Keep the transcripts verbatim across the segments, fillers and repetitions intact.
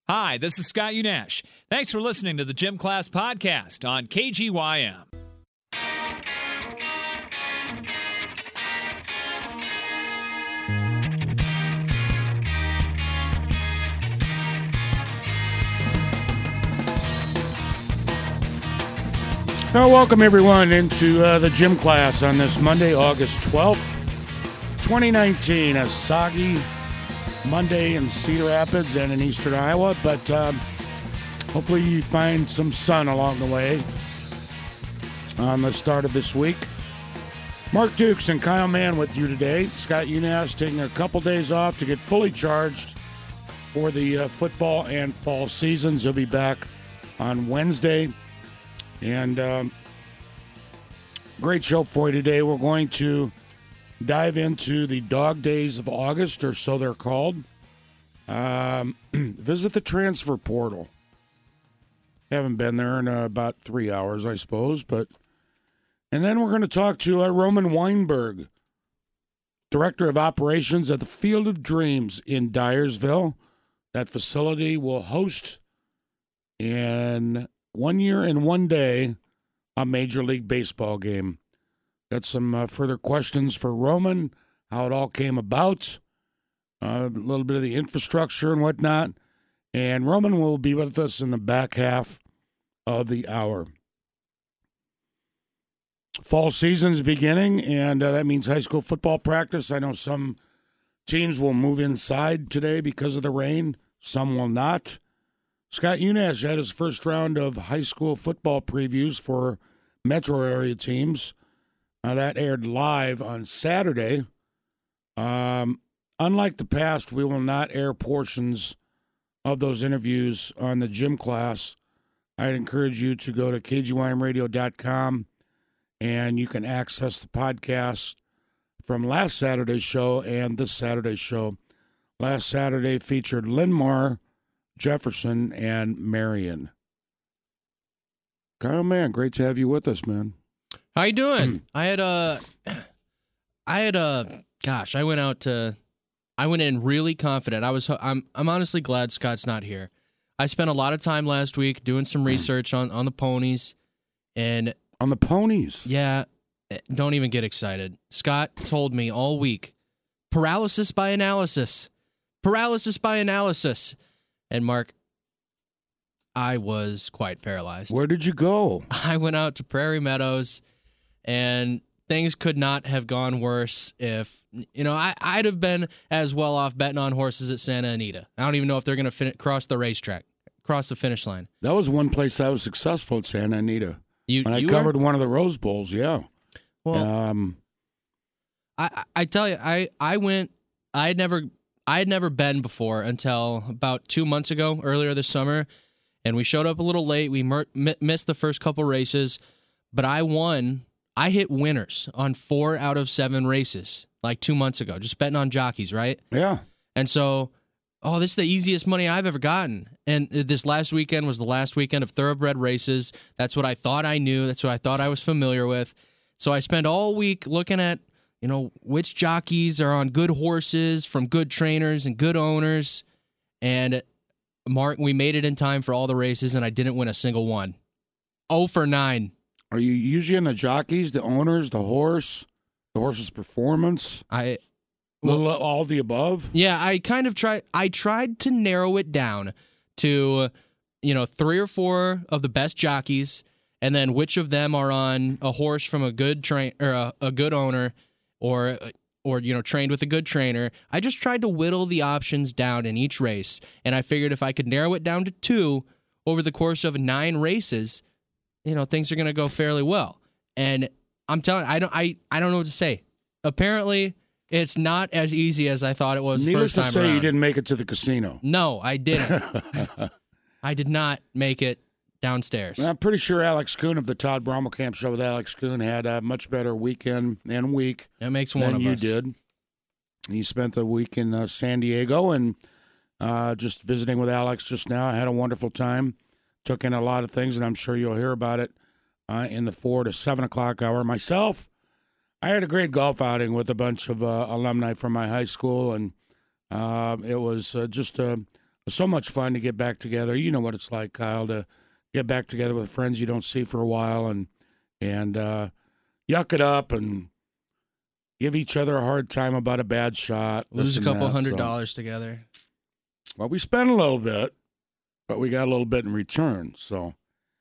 Hi, this is Scott Unash. Thanks for listening to the Gym Class Podcast on K G Y M. Now, welcome everyone into uh, the Gym Class on this Monday, August twelfth, twenty nineteen. A soggy Monday in Cedar Rapids and in eastern Iowa, but uh, hopefully you find some sun along the way on the start of this week. Mark Dukes and Kyle Mann with you today. Scott Unash taking a couple days off to get fully charged for the uh, football and fall seasons. He'll be back on Wednesday. And um, great show for you today. We're going to dive into the dog days of August, or so they're called. Um, visit the transfer portal. Haven't been there in uh, about three hours, I suppose. But and then we're going to talk to uh, Roman Weinberg, Director of Operations at the Field of Dreams in Dyersville. That facility will host in one year and one day a Major League Baseball game. Got some uh, further questions for Roman, how it all came about, uh, a little bit of the infrastructure and whatnot. And Roman will be with us in the back half of the hour. Fall season's beginning, and uh, that means high school football practice. I know some teams will move inside today because of the rain. Some will not. Scott Unash had his first round of high school football previews for metro area teams. Uh, that aired live on Saturday. Um, unlike the past, we will not air portions of those interviews on the Gym Class. I'd encourage you to go to K G Y M radio dot com and you can access the podcast from last Saturday's show and this Saturday's show. Last Saturday featured Linmar, Jefferson, and Marion. Kyle Mann, great to have you with us, man. How you doing? I had a, I had a, gosh, I went out to, I went in really confident. I was, I'm, I'm honestly glad Scott's not here. I spent a lot of time last week doing some research on, on the ponies, and on the ponies, yeah, don't even get excited. Scott told me all week, paralysis by analysis, paralysis by analysis, and Mark, I was quite paralyzed. Where did you go? I went out to Prairie Meadows. And things could not have gone worse if, you know, I, I'd have been as well off betting on horses at Santa Anita. I don't even know if they're going to fin- cross the racetrack, cross the finish line. That was one place I was successful at Santa Anita. You, when I you covered were? one of the Rose Bowls, yeah. Well, um, I, I tell you, I, I went, I had never, I had never been before until about two months ago, earlier this summer, and we showed up a little late. We mer- missed the first couple races, but I won. I hit winners on four out of seven races like two months ago, just betting on jockeys, right? Yeah. And so, oh, this is the easiest money I've ever gotten. And this last weekend was the last weekend of thoroughbred races. That's what I thought I knew. That's what I thought I was familiar with. So I spent all week looking at, you know, which jockeys are on good horses from good trainers and good owners. And Mark, we made it in time for all the races, and I didn't win a single one. oh for nine. Are you usually in the jockeys, the owners, the horse, the horse's performance? I well, all the above? Yeah, I kind of tried. I tried to narrow it down to, you know, three or four of the best jockeys, and then which of them are on a horse from a good train or a, a good owner, or or you know, trained with a good trainer. I just tried to whittle the options down in each race, and I figured if I could narrow it down to two over the course of nine races, you know, things are going to go fairly well. And I'm telling I don't I, I don't know what to say. Apparently, it's not as easy as I thought it was Needless first time to say, around. you didn't make it to the casino. No, I didn't. I did not make it downstairs. I'm pretty sure Alex Kuhn of the Todd Brommelkamp Show with Alex Kuhn had a much better weekend and week that makes one than of you us. did. He spent the week in uh, San Diego and uh, just visiting with Alex just now. I had a wonderful time. Took in a lot of things, and I'm sure you'll hear about it uh, in the four to seven o'clock hour. Myself, I had a great golf outing with a bunch of uh, alumni from my high school, and uh, it was uh, just a, so much fun to get back together. You know what it's like, Kyle, to get back together with friends you don't see for a while and and uh, yuck it up and give each other a hard time about a bad shot. Lose a couple that, hundred so. dollars together. Well, we spent a little bit, but we got a little bit in return. So,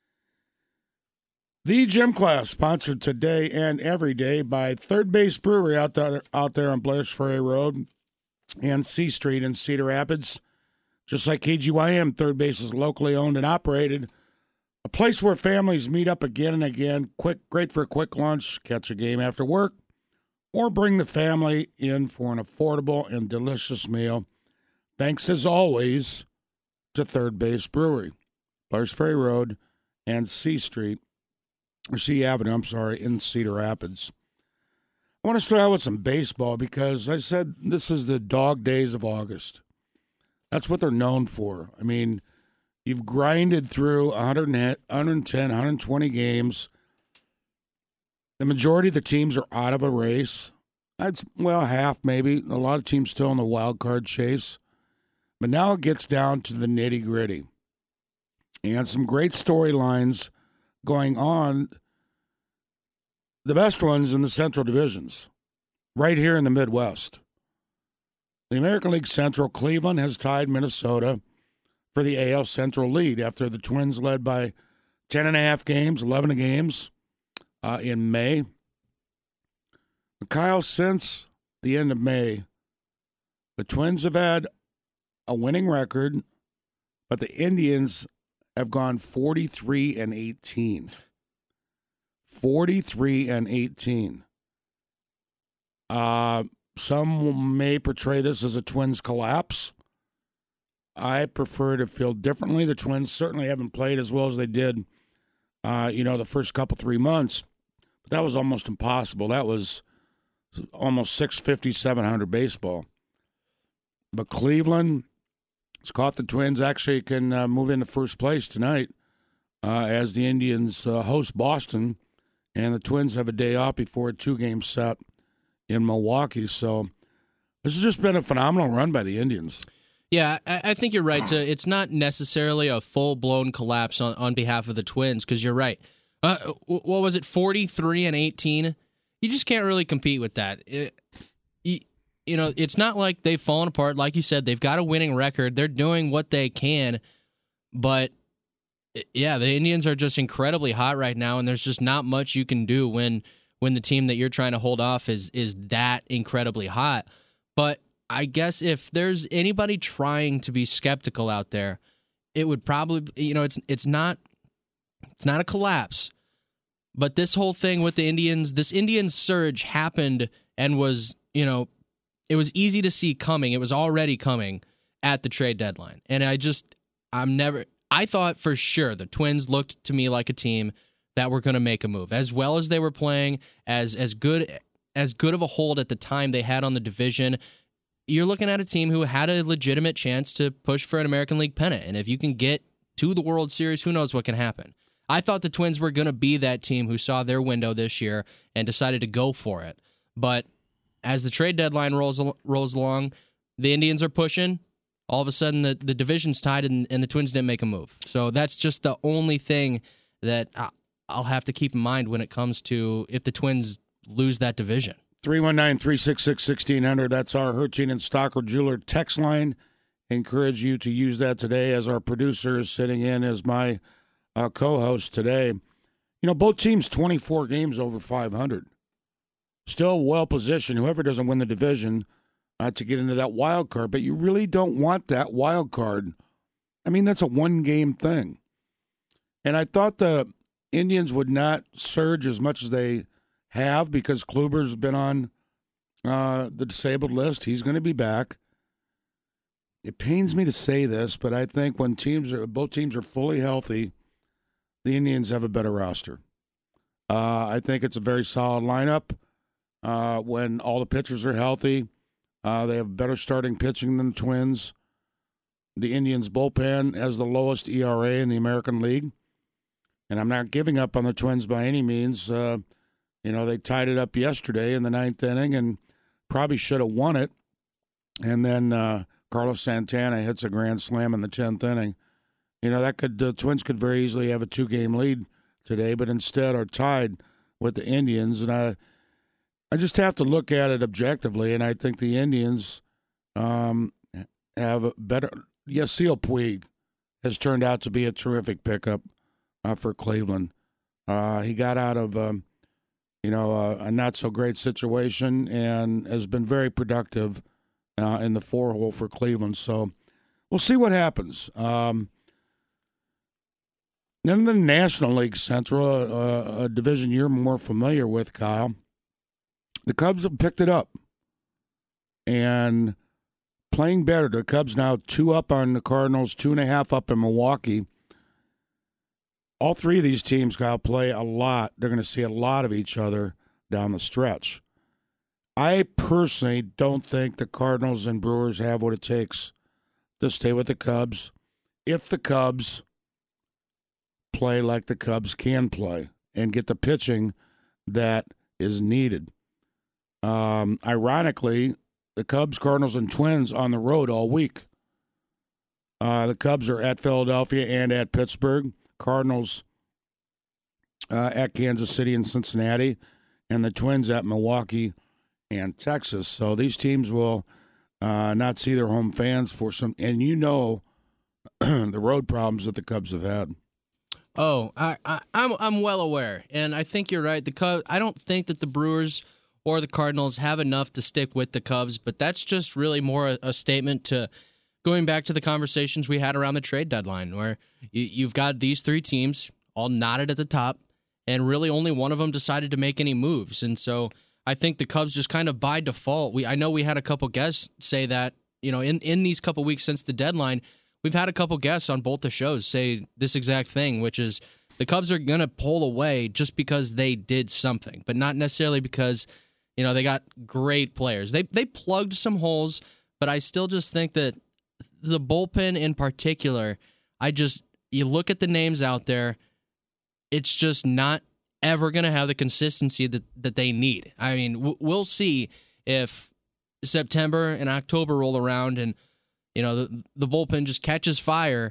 the Gym Class, sponsored today and every day by Third Base Brewery out there, out there on Blair's Ferry Road and C Street in Cedar Rapids. Just like K G Y M, Third Base is locally owned and operated. A place where families meet up again and again. Quick, great for a quick lunch, catch a game after work, or bring the family in for an affordable and delicious meal. Thanks, as always, to Third Base Brewery, Blair's Ferry Road and C Street, or C Avenue, I'm sorry, in Cedar Rapids. I want to start out with some baseball because I said this is the dog days of August. That's what they're known for. I mean, you've grinded through one hundred ten, one hundred twenty games. The majority of the teams are out of a race. That's, well, half maybe. A lot of teams still in the wild card chase. But now it gets down to the nitty-gritty. And some great storylines going on. The best ones in the Central Divisions, right here in the Midwest. The American League Central, Cleveland has tied Minnesota for the A L Central lead after the Twins led by ten and a half games, eleven games uh, in May. Kyle, since the end of May, the Twins have had a winning record, but the Indians have gone forty-three and eighteen. forty-three and eighteen. Uh, some may portray this as a Twins collapse. I prefer to feel differently. The Twins certainly haven't played as well as they did, uh, you know, the first couple, three months. But that was almost impossible. That was almost six fifty, seven hundred baseball. But Cleveland has caught the Twins. Actually can uh, move into first place tonight uh, as the Indians uh, host Boston. And the Twins have a day off before a two-game set in Milwaukee. So this has just been a phenomenal run by the Indians. Yeah, I, I think you're right. To, it's not necessarily a full-blown collapse on, on behalf of the Twins, because you're right. Uh, what was it, forty-three and eighteen? You just can't really compete with that. It, you, you know, it's not like they've fallen apart. Like you said, they've got a winning record. They're doing what they can, but yeah, the Indians are just incredibly hot right now, and there's just not much you can do when when the team that you're trying to hold off is is that incredibly hot. But I guess if there's anybody trying to be skeptical out there, it would probably, you know, it's it's not it's not a collapse, but this whole thing with the Indians, this Indians surge happened and was, you know, it was easy to see coming. It was already coming at the trade deadline, and I just I'm never. I thought for sure the Twins looked to me like a team that were going to make a move. As well as they were playing, as as good as good of a hold at the time they had on the division, you're looking at a team who had a legitimate chance to push for an American League pennant. And if you can get to the World Series, who knows what can happen. I thought the Twins were going to be that team who saw their window this year and decided to go for it. But as the trade deadline rolls rolls along, the Indians are pushing. All of a sudden, the, the division's tied, and, and the Twins didn't make a move. So that's just the only thing that I'll have to keep in mind when it comes to if the Twins lose that division. three one nine, three six six, one six zero zero. That's our Hertine and Stocker Jeweler text line. Encourage you to use that today as our producer is sitting in as my uh, co-host today. You know, both teams twenty-four games over five hundred. Still well-positioned. Whoever doesn't win the division uh, to get into that wild card, but you really don't want that wild card. I mean, that's a one-game thing. And I thought the Indians would not surge as much as they have because Kluber's been on uh, the disabled list. He's going to be back. It pains me to say this, but I think when teams are both teams are fully healthy, the Indians have a better roster. Uh, I think it's a very solid lineup. Uh, when all the pitchers are healthy, uh, they have better starting pitching than the Twins. The Indians' bullpen has the lowest E R A in the American League. And I'm not giving up on the Twins by any means. Uh, you know, they tied it up yesterday in the ninth inning and probably should have won it. And then uh, Carlos Santana hits a grand slam in the tenth inning. You know, that could the Twins could very easily have a two-game lead today, but instead are tied with the Indians. And I, I just have to look at it objectively, and I think the Indians um, have a better. Yasiel Puig has turned out to be a terrific pickup uh, for Cleveland. Uh, he got out of, um, you know, uh, a not-so-great situation and has been very productive uh, in the four-hole for Cleveland. So we'll see what happens. Um, then the National League Central, uh, a division you're more familiar with, Kyle, the Cubs have picked it up and playing better. The Cubs now two up on the Cardinals, two and a half up in Milwaukee. All three of these teams, Kyle, play a lot. They're going to see a lot of each other down the stretch. I personally don't think the Cardinals and Brewers have what it takes to stay with the Cubs if the Cubs play like the Cubs can play and get the pitching that is needed. Um, ironically, the Cubs, Cardinals, and Twins on the road all week. Uh, the Cubs are at Philadelphia and at Pittsburgh. Cardinals uh, at Kansas City and Cincinnati, and the Twins at Milwaukee and Texas. So these teams will uh, not see their home fans for some, and you know the road problems that the Cubs have had. Oh, I, I, I'm I'm well aware, and I think you're right. The Cubs. I don't think that the Brewers or the Cardinals have enough to stick with the Cubs, but that's just really more a, a statement to going back to the conversations we had around the trade deadline, where you, you've got these three teams all knotted at the top, and really only one of them decided to make any moves. And so I think the Cubs just kind of by default. We I know we had a couple guests say that, you know, in, in these couple weeks since the deadline, we've had a couple guests on both the shows say this exact thing, which is the Cubs are going to pull away just because they did something, but not necessarily because, you know, they got great players. They they plugged some holes, but I still just think that the bullpen in particular, I just, you look at the names out there, it's just not ever going to have the consistency that, that they need. I mean, w- we'll see if September and October roll around and, you know, the, the bullpen just catches fire,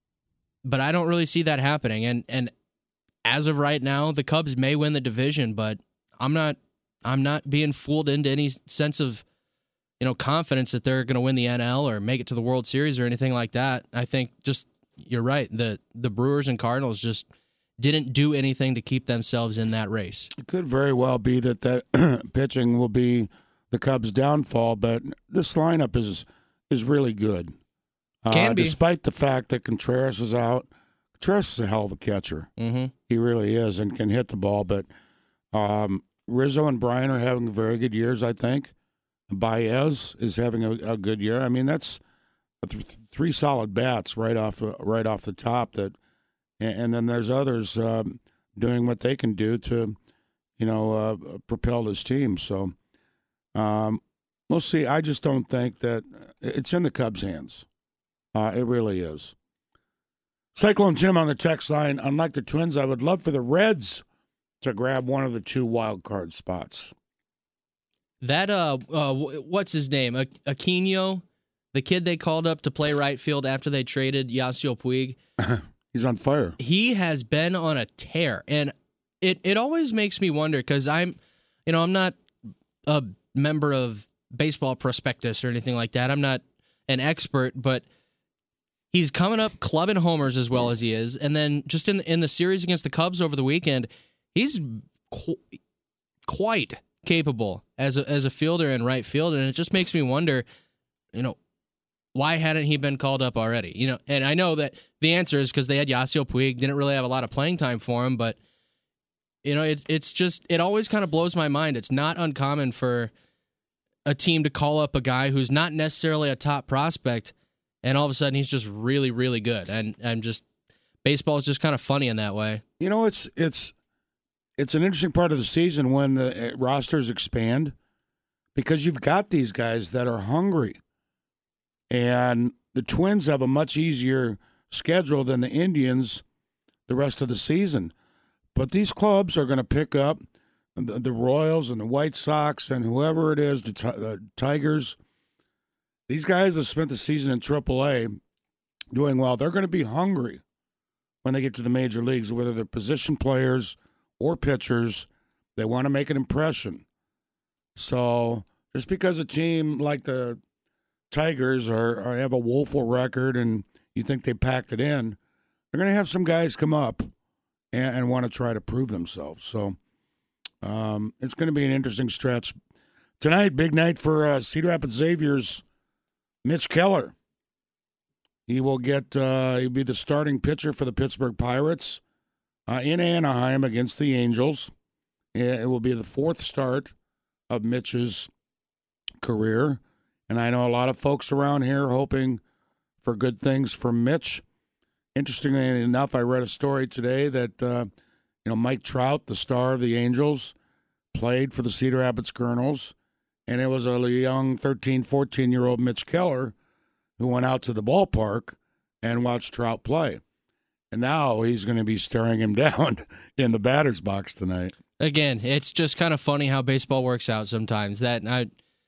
but I don't really see that happening. And and as of right now, the Cubs may win the division, but I'm not I'm not being fooled into any sense of, you know, confidence that they're going to win the N L or make it to the World Series or anything like that. I think just you're right. The the Brewers and Cardinals just didn't do anything to keep themselves in that race. It could very well be that that pitching will be the Cubs' downfall, but this lineup is is really good. Can uh, be. Despite the fact that Contreras is out. Contreras is a hell of a catcher. Mm-hmm. He really is and can hit the ball, but um, Rizzo and Bryan are having very good years, I think. Baez is having a, a good year. I mean, that's th- three solid bats right off uh, right off the top. That, and, and then there's others um, doing what they can do to, you know, uh, propel this team. So um, we'll see. I just don't think that it's in the Cubs' hands. Uh, it really is. Cyclone Jim on the text line. Unlike the Twins, I would love for the Reds to grab one of the two wild card spots. That, uh, uh what's his name? A- Aquino, the kid they called up to play right field after they traded Yasiel Puig. He's on fire. He has been on a tear. And it, it always makes me wonder because I'm, you know, I'm not a member of Baseball Prospectus or anything like that. I'm not an expert, but he's coming up clubbing homers as well as he is. And then just in, in the series against the Cubs over the weekend, he's qu- quite capable as a, as a fielder in right field. And it just makes me wonder, you know, why hadn't he been called up already? You know, and I know that the answer is because they had Yasiel Puig, didn't really have a lot of playing time for him, but you know, it's it's just, it always kind of blows my mind. It's not uncommon for a team to call up a guy who's not necessarily a top prospect, and all of a sudden he's just really, really good. And I'm just, baseball is just kind of funny in that way. You know, it's it's it's an interesting part of the season when the rosters expand because you've got these guys that are hungry. And the Twins have a much easier schedule than the Indians the rest of the season. But these clubs are going to pick up the, the Royals and the White Sox and whoever it is, the, the Tigers. these guys have spent the season in triple A doing well. They're going to be hungry when they get to the major leagues, whether they're position players or pitchers. They want to make an impression. So just because a team like the Tigers are, are have a woeful record and you think they packed it in, they're going to have some guys come up and, and want to try to prove themselves. So um, it's going to be an interesting stretch. Tonight, big night for uh, Cedar Rapids Xavier's Mitch Keller. He will get, uh, he'll be the starting pitcher for the Pittsburgh Pirates uh, in Anaheim against the Angels. It will be the fourth start of Mitch's career. And I know a lot of folks around here hoping for good things from Mitch. Interestingly enough, I read a story today that, uh, you know, Mike Trout, the star of the Angels, played for the Cedar Rapids Colonels. And it was a young thirteen, fourteen-year-old Mitch Keller who went out to the ballpark and watched Trout play. And now he's going to be staring him down in the batter's box tonight. Again, it's just kind of funny how baseball works out sometimes. That I,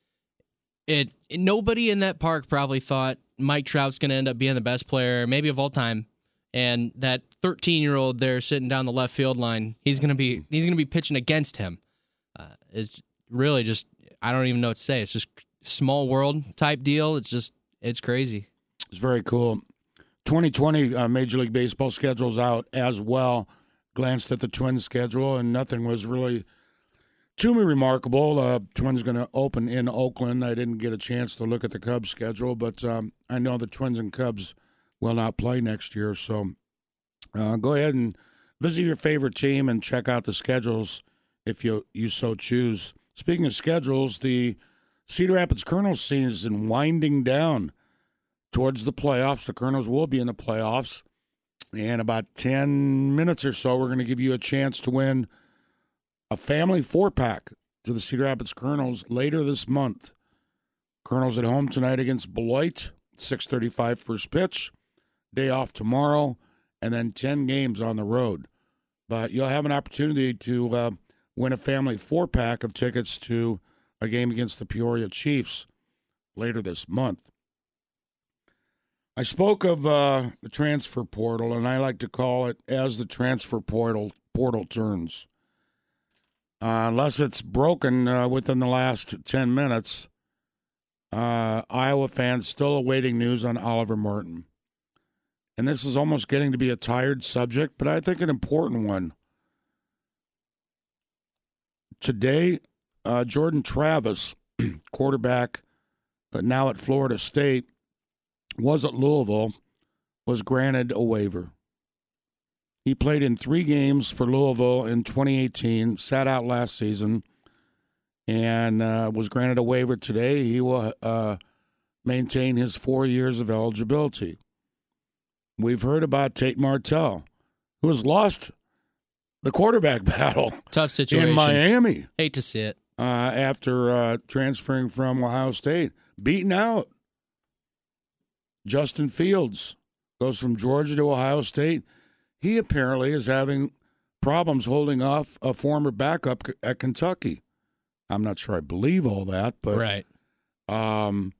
it nobody in that park probably thought Mike Trout's going to end up being the best player, maybe of all time, and that thirteen-year-old there sitting down the left field line, he's going to be he's going to be pitching against him. Uh, it's really just I don't even know what to say. It's just small world type deal. It's just it's crazy. It's very cool. twenty twenty uh, Major League Baseball schedule's out as well. Glanced at the Twins schedule, and nothing was really too remarkable. Uh, Twins going to open in Oakland. I didn't get a chance to look at the Cubs schedule, but um, I know the Twins and Cubs will not play next year. So uh, go ahead and visit your favorite team and check out the schedules if you, you so choose. Speaking of schedules, the Cedar Rapids Colonels season winding down towards the playoffs. The Colonels will be in the playoffs. In about ten minutes or so, we're going to give you a chance to win a family four-pack to the Cedar Rapids Colonels later this month. Colonels at home tonight against Beloit, six thirty-five first pitch. Day off tomorrow, and then ten games on the road. But you'll have an opportunity to uh, win a family four-pack of tickets to a game against the Peoria Chiefs later this month. I spoke of uh, the transfer portal, and I like to call it as the transfer portal portal turns. Uh, unless it's broken uh, within the last ten minutes, uh, Iowa fans still awaiting news on Oliver Martin. And this is almost getting to be a tired subject, but I think an important one. Today, uh, Jordan Travis, quarterback, but now at Florida State, was at Louisville, was granted a waiver. He played in three games for Louisville in twenty eighteen, sat out last season, and uh, was granted a waiver today. He will uh, maintain his four years of eligibility. We've heard about Tate Martell, who has lost the quarterback battle. Tough situation. In Miami. Hate to see it. Uh, after uh, transferring from Ohio State. Beaten out. Justin Fields goes from Georgia to Ohio State. He apparently is having problems holding off a former backup at Kentucky. I'm not sure I believe all that, but right. Um,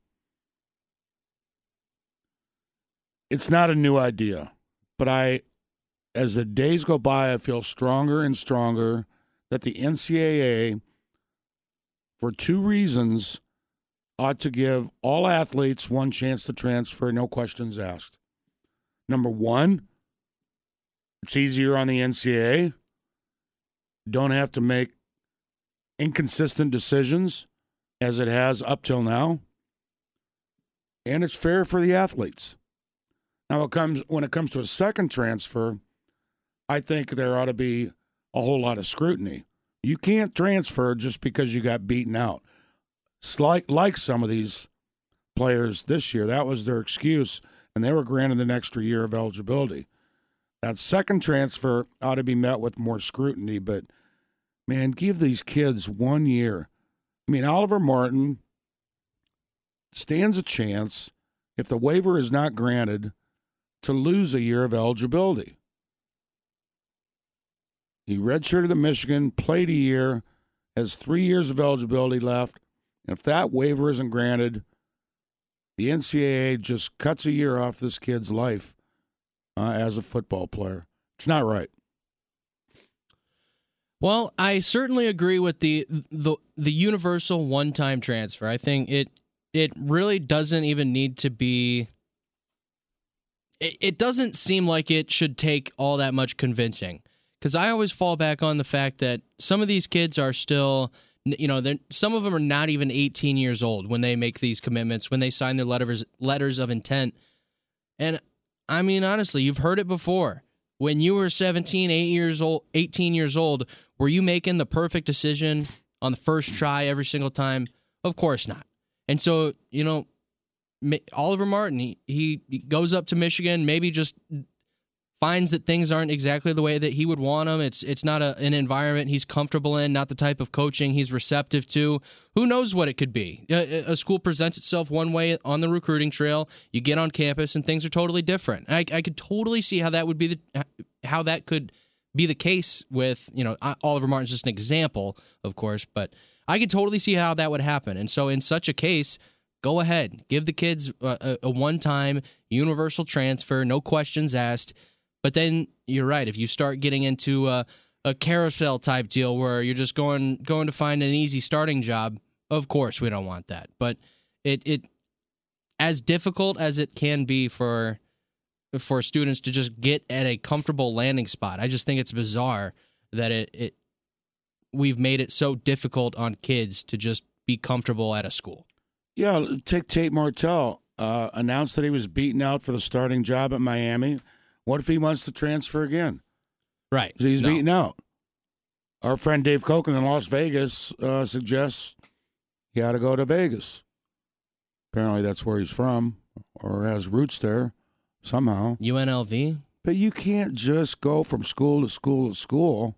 it's not a new idea. But I, as the days go by, I feel stronger and stronger that the N C double A, for two reasons, ought to give all athletes one chance to transfer, no questions asked. Number one, it's easier on the N C double A. Don't have to make inconsistent decisions as it has up till now. And it's fair for the athletes. Now, it comes when it comes to a second transfer, I think there ought to be a whole lot of scrutiny. You can't transfer just because you got beaten out. Like, like some of these players this year, that was their excuse, and they were granted an extra year of eligibility. That second transfer ought to be met with more scrutiny, but, man, give these kids one year. I mean, Oliver Martin stands a chance, if the waiver is not granted, to lose a year of eligibility. He redshirted at Michigan, played a year, has three years of eligibility left. If that waiver isn't granted, the N C double A just cuts a year off this kid's life uh, as a football player. It's not right. Well, I certainly agree with the the, the universal one-time transfer. I think it it really doesn't even need to be. It, it doesn't seem like it should take all that much convincing, because I always fall back on the fact that some of these kids are still, you know, some of them are not even eighteen years old when they make these commitments, when they sign their letters letters of intent. And I mean, honestly, you've heard it before. When you were seventeen, eight years old, eighteen years old, were you making the perfect decision on the first try every single time? Of course not. And so, you know, Oliver Martin, he, he goes up to Michigan, maybe just finds that things aren't exactly the way that he would want them. It's it's not a, an environment he's comfortable in, not the type of coaching he's receptive to. Who knows what it could be? A, a school presents itself one way on the recruiting trail. You get on campus and things are totally different. I, I could totally see how that would be the how that could be the case with, you know, Oliver Martin's just an example, of course, but I could totally see how that would happen. And so in such a case, go ahead, give the kids a, a one-time universal transfer, no questions asked. But then you're right. If you start getting into a, a carousel type deal where you're just going going to find an easy starting job, of course we don't want that. But it it as difficult as it can be for for students to just get at a comfortable landing spot, I just think it's bizarre that it, it we've made it so difficult on kids to just be comfortable at a school. Yeah, take Tate Martell. Uh, announced that he was beaten out for the starting job at Miami. What if he wants to transfer again? Right. He's no. beaten out. Our friend Dave Koken in Las Vegas uh, suggests he ought to go to Vegas. Apparently that's where he's from or has roots there somehow. U N L V? But you can't just go from school to school to school.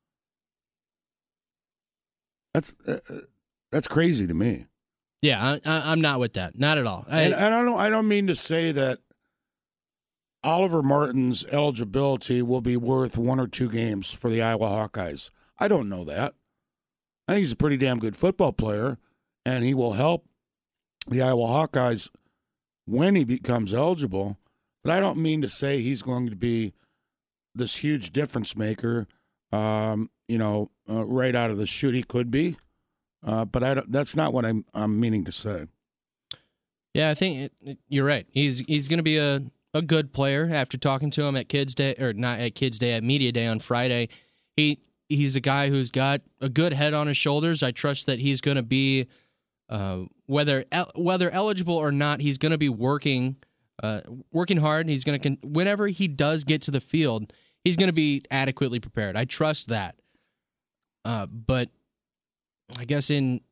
That's uh, that's crazy to me. Yeah, I, I, I'm not with that. Not at all. I, and, and I don't. I don't mean to say that Oliver Martin's eligibility will be worth one or two games for the Iowa Hawkeyes. I don't know that. I think he's a pretty damn good football player, and he will help the Iowa Hawkeyes when he becomes eligible. But I don't mean to say he's going to be this huge difference maker. Um, you know, uh, right out of the chute, he could be. Uh, but I don't, that's not what I'm, I'm meaning to say. Yeah, I think it, it, you're right. He's he's going to be a, a good player after talking to him at Kids Day, or not at Kids Day, at Media Day on Friday. He he's a guy who's got a good head on his shoulders. I trust that he's going to be, uh, whether el- whether eligible or not, he's going to be working uh, working hard. He's going to con- whenever he does get to the field, he's going to be adequately prepared. I trust that. Uh, but I guess in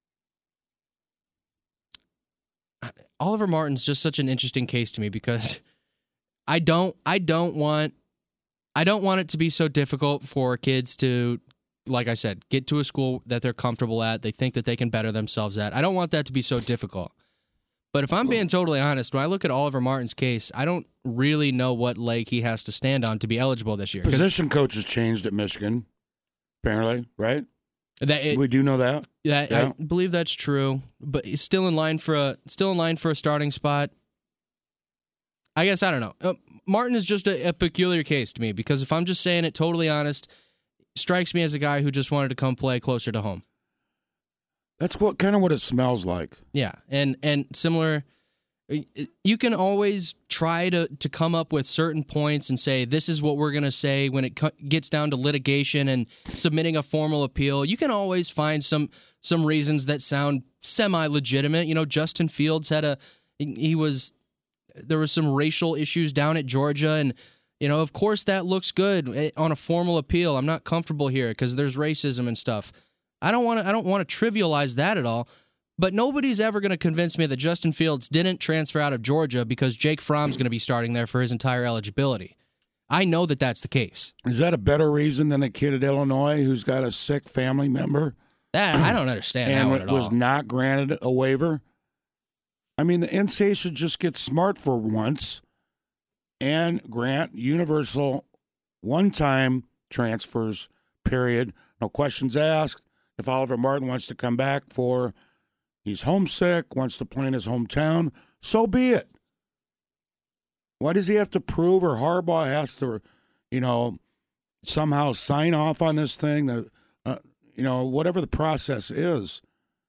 Oliver Martin's just such an interesting case to me because I don't I don't want I don't want it to be so difficult for kids to, like I said, get to a school that they're comfortable at, they think that they can better themselves at. I don't want that to be so difficult. But if I'm being totally honest, when I look at Oliver Martin's case, I don't really know what leg he has to stand on to be eligible this year. Position coaches changed at Michigan, apparently, right? That it, we do know that. Yeah, yeah, I believe that's true. But he's still in line for a still in line for a starting spot. I guess I don't know. Uh, Martin is just a, a peculiar case to me because if I'm just saying it totally honest, strikes me as a guy who just wanted to come play closer to home. That's what kind of what it smells like. Yeah, and and similar. You can always try to, to come up with certain points and say, this is what we're going to say when it co- gets down to litigation and submitting a formal appeal. You can always find some some reasons that sound semi-legitimate. You know, Justin Fields had a, he was, there was some racial issues down at Georgia. And, you know, of course that looks good on a formal appeal. I'm not comfortable here because there's racism and stuff. I don't want to, I don't want to trivialize that at all. But nobody's ever going to convince me that Justin Fields didn't transfer out of Georgia because Jake Fromm's going to be starting there for his entire eligibility. I know that that's the case. Is that a better reason than a kid at Illinois who's got a sick family member? That I don't understand that one at all. And was not granted a waiver? I mean, the N C A A should just get smart for once and grant universal one-time transfers, period. No questions asked. If Oliver Martin wants to come back for... he's homesick, wants to play in his hometown, So be it. Why does he have to prove, or Harbaugh has to, you know, somehow sign off on this thing? That, uh, you know, whatever the process is,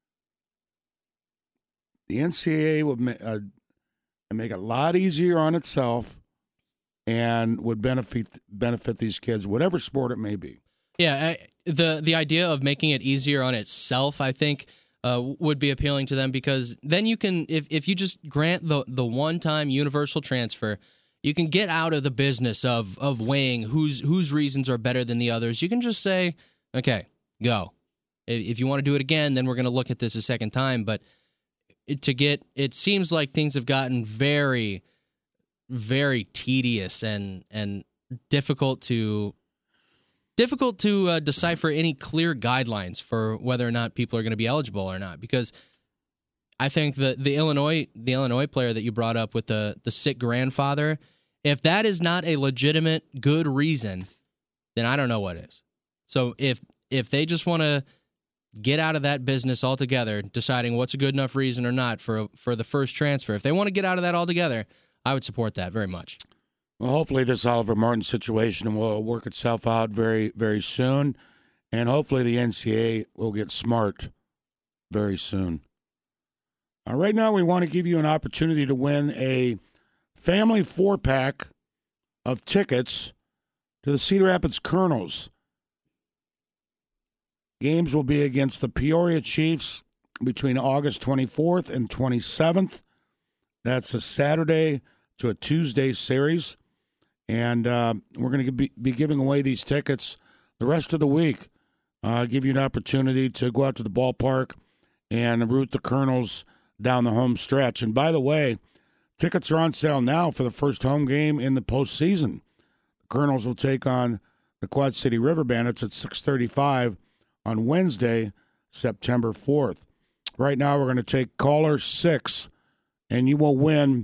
the N C double A would ma- uh, make it a lot easier on itself and would benefit benefit these kids, whatever sport it may be. Yeah, I, the the idea of making it easier on itself, I think, uh, would be appealing to them, because then you can, if, if you just grant the the one time universal transfer, you can get out of the business of of weighing whose whose reasons are better than the others. You can just say, okay, go. If you want to do it again, then we're going to look at this a second time. But it, to get, it seems like things have gotten very, very tedious and and difficult to. Difficult to uh, decipher any clear guidelines for whether or not people are going to be eligible or not, because I think the the Illinois the Illinois player that you brought up with the the sick grandfather, if that is not a legitimate good reason, then I don't know what is. So if if they just want to get out of that business altogether, deciding what's a good enough reason or not for for the first transfer, if they want to get out of that altogether, I would support that very much. Well, hopefully this Oliver Martin situation will work itself out very, very soon, and hopefully the N C double A will get smart very soon. Uh, right now, we want to give you an opportunity to win a family four-pack of tickets to the Cedar Rapids Colonels. Games will be against the Peoria Chiefs between August twenty-fourth and twenty-seventh. That's a Saturday to a Tuesday series. And uh, we're going to be, be giving away these tickets the rest of the week. Uh, give you an opportunity to go out to the ballpark and root the Colonels down the home stretch. And by the way, tickets are on sale now for the first home game in the postseason. The Colonels will take on the Quad City River Bandits at six thirty-five on Wednesday, September fourth. Right now, we're going to take caller six, and you will win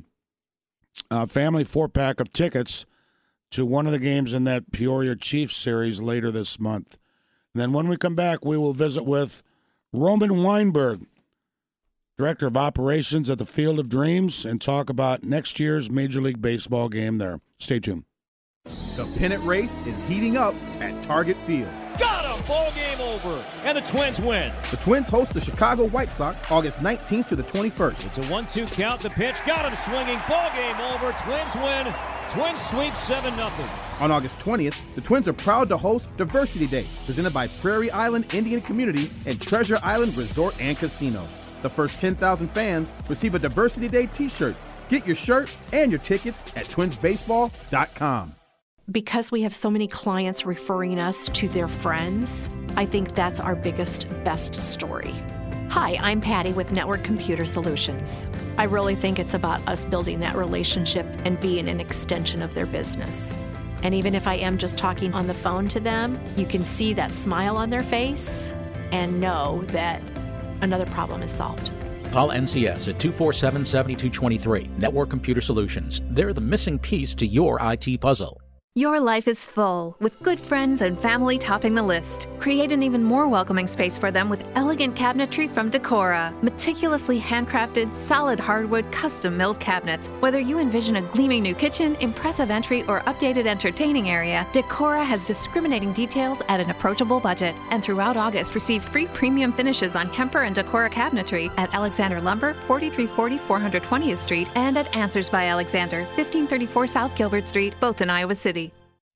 a family four-pack of tickets to one of the games in that Peoria Chiefs series later this month. And then when we come back, we will visit with Roman Weinberg, Director of Operations at the Field of Dreams, and talk about next year's Major League Baseball game there. Stay tuned. The pennant race is heating up at Target Field. Got him! Ball game over, and the Twins win. The Twins host the Chicago White Sox August nineteenth to the twenty-first. It's a one two count, the pitch, got him swinging, ball game over, Twins win. Twins sweep seven nothing. On August twentieth, the Twins are proud to host Diversity Day, presented by Prairie Island Indian Community and Treasure Island Resort and Casino. The first ten thousand fans receive a Diversity Day t-shirt. Get your shirt and your tickets at twins baseball dot com. Because we have so many clients referring us to their friends, I think that's our biggest, best story. Hi, I'm Patty with Network Computer Solutions. I really think it's about us building that relationship and being an extension of their business. And even if I am just talking on the phone to them, you can see that smile on their face and know that another problem is solved. Call N C S at two four seven, seven two two three. Network Computer Solutions. They're the missing piece to your I T puzzle. Your life is full, with good friends and family topping the list. Create an even more welcoming space for them with elegant cabinetry from Decora. Meticulously handcrafted, solid hardwood, custom-milled cabinets. Whether you envision a gleaming new kitchen, impressive entry, or updated entertaining area, Decora has discriminating details at an approachable budget. And throughout August, receive free premium finishes on Kemper and Decora cabinetry at Alexander Lumber, forty-three forty, four hundred twentieth Street, and at Answers by Alexander, fifteen thirty-four South Gilbert Street, both in Iowa City.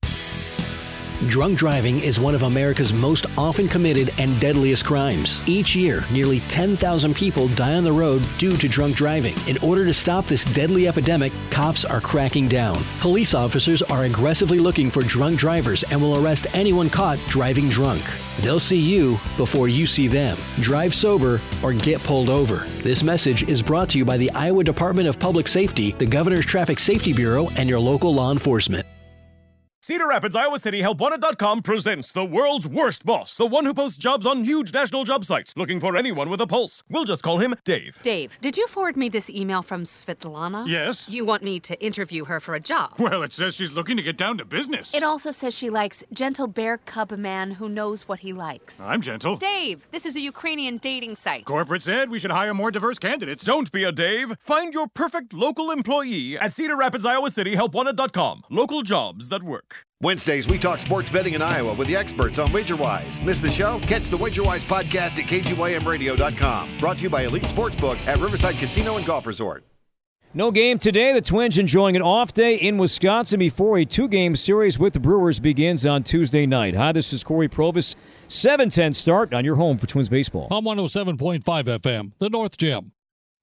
Drunk driving is one of America's most often committed and deadliest crimes. Each year, nearly ten thousand people die on the road due to drunk driving. In order to stop this deadly epidemic, cops are cracking down. Police officers are aggressively looking for drunk drivers and will arrest anyone caught driving drunk. They'll see you before you see them. Drive sober or get pulled over. This message is brought to you by the Iowa Department of Public Safety, the Governor's Traffic Safety Bureau, and your local law enforcement. Cedar Rapids, Iowa City, help wanted dot com presents the world's worst boss, the one who posts jobs on huge national job sites, looking for anyone with a pulse. We'll just call him Dave. Dave, did you forward me this email from Svetlana? Yes. You want me to interview her for a job? Well, it says she's looking to get down to business. It also says she likes gentle bear cub man who knows what he likes. I'm gentle. Dave, this is a Ukrainian dating site. Corporate said we should hire more diverse candidates. Don't be a Dave. Find your perfect local employee at Cedar Rapids, Iowa City, help wanted dot com. Local jobs that work. Wednesdays, we talk sports betting in Iowa with the experts on WagerWise. Miss the show? Catch the WagerWise podcast at K G Y M radio dot com. Brought to you by Elite Sportsbook at Riverside Casino and Golf Resort. No game today. The Twins enjoying an off day in Wisconsin before a two-game series with the Brewers begins on Tuesday night. Hi, this is Corey Provis. seven ten start on your home for Twins baseball. On one oh seven point five F M, the North Gym.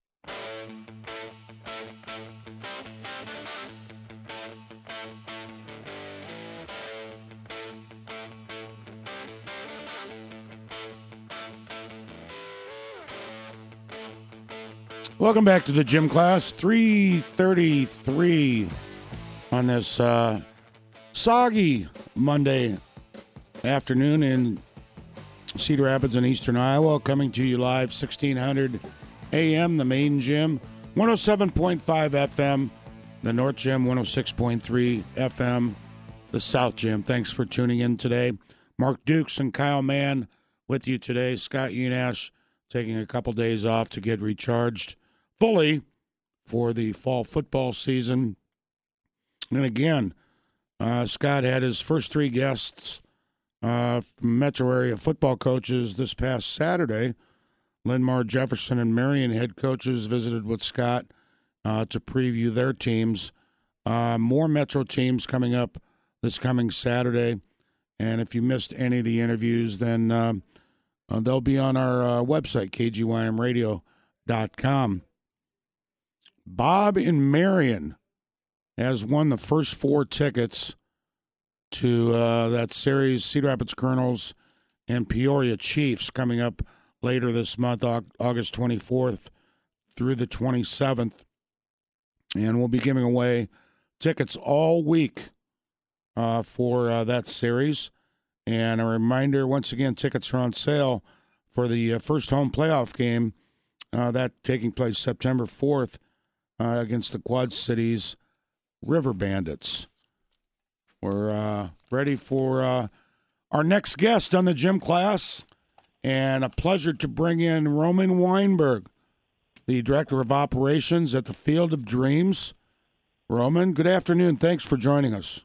Welcome back to the gym class. three thirty-three on this uh, soggy Monday afternoon in Cedar Rapids in eastern Iowa. Coming to you live, sixteen hundred A M, the main gym. one oh seven point five F M, the North Gym. one oh six point three F M, the South Gym. Thanks for tuning in today. Mark Dukes and Kyle Mann with you today. Scott Unash taking a couple days off to get recharged fully for the fall football season. And again, uh, Scott had his first three guests uh, from metro area football coaches this past Saturday. Linn-Mar, Jefferson, and Marion head coaches visited with Scott uh, to preview their teams. Uh, more metro teams coming up this coming Saturday. And if you missed any of the interviews, then uh, uh, they'll be on our uh, website, K G Y M radio dot com. Bob in Marion has won the first four tickets to uh, that series, Cedar Rapids Colonels and Peoria Chiefs, coming up later this month, August twenty-fourth through the twenty-seventh. And we'll be giving away tickets all week uh, for uh, that series. And a reminder, once again, tickets are on sale for the uh, first home playoff game, uh, that taking place September fourth. Uh, against the Quad Cities River Bandits. We're uh, ready for uh, our next guest on the gym class, and a pleasure to bring in Roman Weinberg, the Director of Operations at the Field of Dreams. Roman, good afternoon. Thanks for joining us.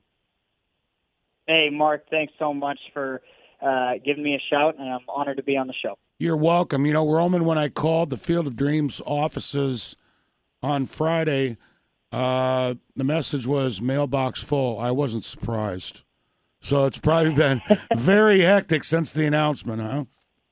Hey, Mark, thanks so much for uh, giving me a shout, and I'm honored to be on the show. You're welcome. You know, Roman, when I called the Field of Dreams offices on Friday, uh, the message was mailbox full. I wasn't surprised. So it's probably been very hectic since the announcement, huh?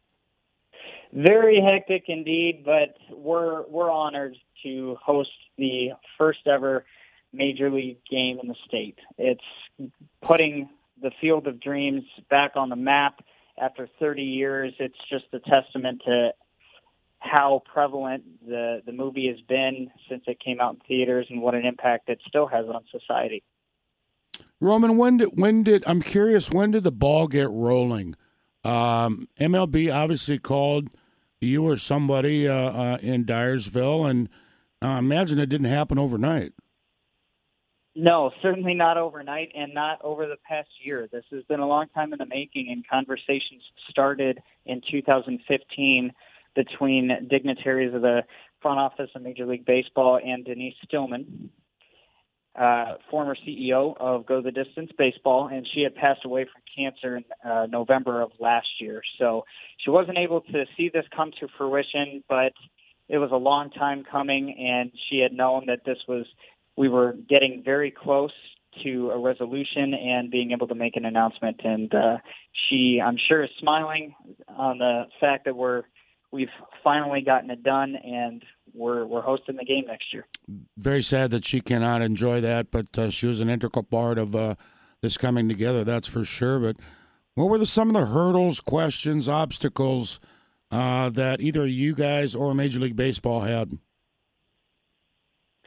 Very hectic indeed, but we're we're honored to host the first ever Major League game in the state. It's putting the Field of Dreams back on the map after thirty years. It's just a testament to how prevalent the, the movie has been since it came out in theaters and what an impact it still has on society. Roman, when did, when did I'm curious, when did the ball get rolling? Um, M L B obviously called you or somebody uh, uh, in Dyersville, and I uh, imagine it didn't happen overnight. No, certainly not overnight, and not over the past year. This has been a long time in the making, and conversations started in two thousand fifteen between dignitaries of the front office of Major League Baseball and Denise Stillman, uh, former C E O of Go the Distance Baseball, and she had passed away from cancer in uh, November of last year. So she wasn't able to see this come to fruition, but it was a long time coming, and she had known that this was, we were getting very close to a resolution and being able to make an announcement. And uh, she, I'm sure, is smiling on the fact that we're We've finally gotten it done, and we're we're hosting the game next year. Very sad that she cannot enjoy that, but uh, she was an integral part of uh, this coming together, that's for sure. But what were the, some of the hurdles, questions, obstacles uh, that either you guys or Major League Baseball had?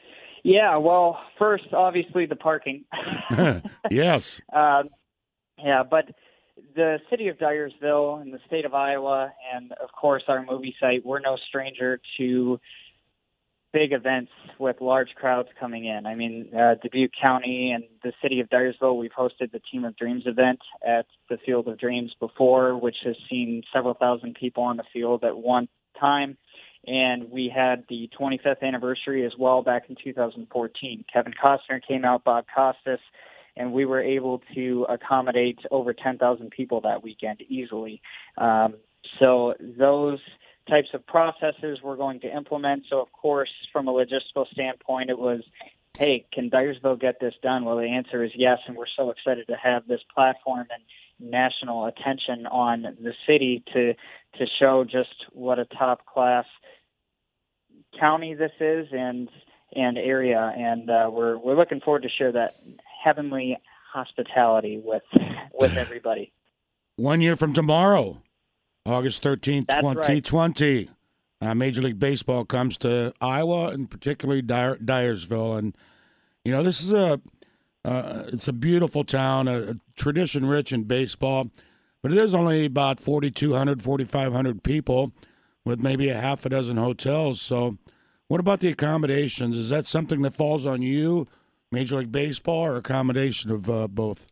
Yeah, well, first, obviously, the parking. Yes. Uh, yeah, but the city of Dyersville and the state of Iowa and, of course, our movie site, we're no stranger to big events with large crowds coming in. I mean, uh, Dubuque County and the city of Dyersville, we've hosted the Team of Dreams event at the Field of Dreams before, which has seen several thousand people on the field at one time. And we had the twenty-fifth anniversary as well back in two thousand fourteen. Kevin Costner came out, Bob Costas, and we were able to accommodate over ten thousand people that weekend easily. Um, so those types of processes we're going to implement. So, of course, from a logistical standpoint, it was, hey, can Dyersville get this done? Well, the answer is yes, and we're so excited to have this platform and national attention on the city to to show just what a top-class county this is and and area. And uh, we're we're looking forward to share that heavenly hospitality with with everybody. One year from tomorrow, August thirteenth, That's twenty twenty, right. uh, Major League Baseball comes to Iowa and particularly Dyer, Dyersville. And, you know, this is a uh, it's a beautiful town, a, a tradition rich in baseball, but it is only about forty-two hundred, forty-five hundred people with maybe a half a dozen hotels. So what about the accommodations? Is that something that falls on you, Major League Baseball, or a combination of uh, both?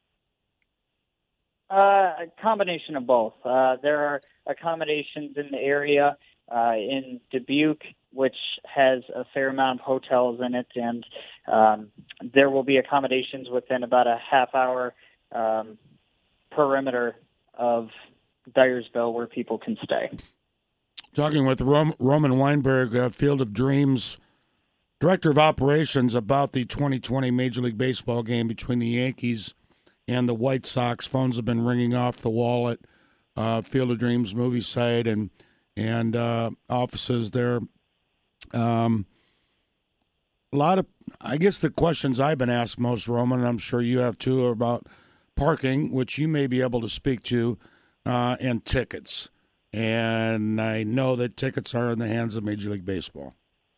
Uh, a combination of both. Uh, there are accommodations in the area uh, in Dubuque, which has a fair amount of hotels in it, and um, there will be accommodations within about a half-hour um, perimeter of Dyersville where people can stay. Talking with Rom- Roman Weinberg, uh, Field of Dreams, Director of Operations, about the twenty twenty Major League Baseball game between the Yankees and the White Sox. Phones have been ringing off the wall at uh, Field of Dreams movie site and and uh, offices there. Um, a lot of, I guess the questions I've been asked most, Roman, and I'm sure you have too, are about parking, which you may be able to speak to, uh, and tickets. And I know that tickets are in the hands of Major League Baseball.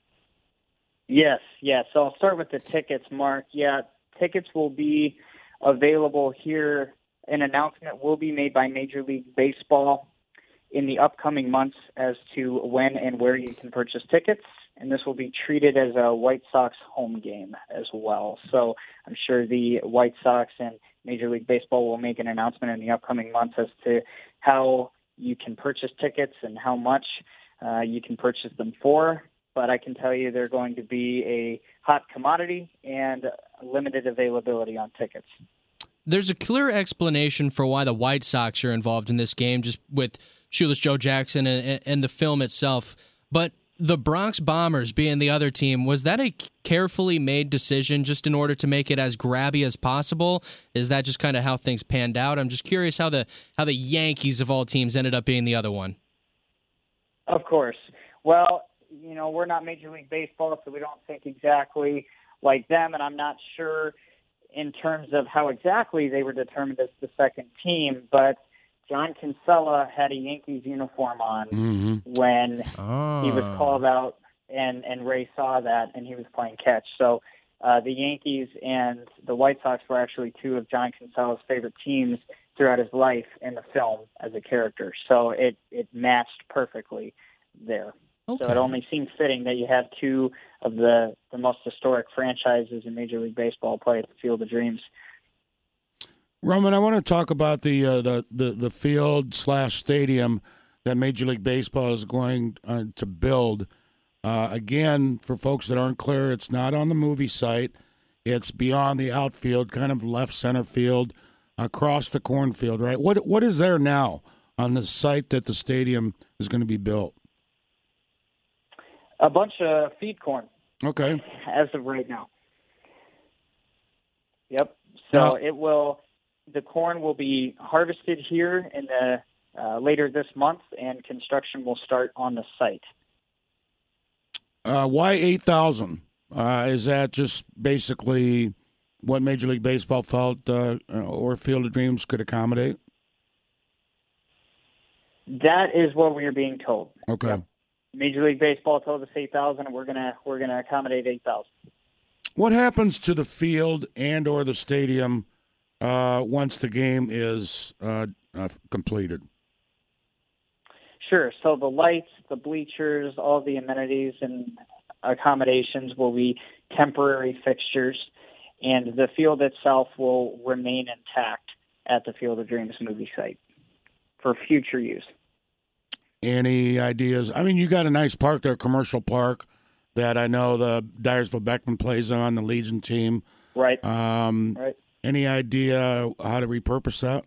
Yes, yes. So I'll start with the tickets, Mark. Yeah, tickets will be available here. An announcement will be made by Major League Baseball in the upcoming months as to when and where you can purchase tickets, and this will be treated as a White Sox home game as well. So I'm sure the White Sox and Major League Baseball will make an announcement in the upcoming months as to how you can purchase tickets and how much uh, you can purchase them for. But I can tell you they're going to be a hot commodity and limited availability on tickets. There's a clear explanation for why the White Sox are involved in this game, just with Shoeless Joe Jackson and, and the film itself. But the Bronx Bombers being the other team, was that a carefully made decision just in order to make it as grabby as possible? Is that just kind of how things panned out? I'm just curious how the how the Yankees of all teams ended up being the other one. Of course. Well, you know, we're not Major League Baseball, so we don't think exactly like them, and I'm not sure in terms of how exactly they were determined as the second team, but John Kinsella had a Yankees uniform on mm-hmm. when oh. he was called out, and, and Ray saw that, and he was playing catch. So uh, the Yankees and the White Sox were actually two of John Kinsella's favorite teams throughout his life in the film as a character. So it, it matched perfectly there. Okay. So it only seemed fitting that you have two of the, the most historic franchises in Major League Baseball play at the Field of Dreams. Roman, I want to talk about the uh, the, the the field slash stadium that Major League Baseball is going uh, to build. Uh, again, for folks that aren't clear, it's not on the movie site. It's beyond the outfield, kind of left center field, across the cornfield. Right? What what is there now on the site that the stadium is going to be built? A bunch of feed corn. Okay. As of right now. Yep. So now, it will. The corn will be harvested here in the uh, later this month, and construction will start on the site. Uh, why eight thousand? Uh, is that just basically what Major League Baseball felt uh, or Field of Dreams could accommodate? That is what we are being told. Okay. Yep. Major League Baseball told us eight thousand, and we're gonna we're gonna accommodate eight thousand. What happens to the field and or the stadium uh, once the game is uh, uh, completed? Sure. So the lights, the bleachers, all the amenities and accommodations will be temporary fixtures, and the field itself will remain intact at the Field of Dreams movie site for future use. Any ideas? I mean, you got a nice park there, commercial park, that I know the Dyersville Beckman plays on, the Legion team. Right. Um, right. Any idea how to repurpose that?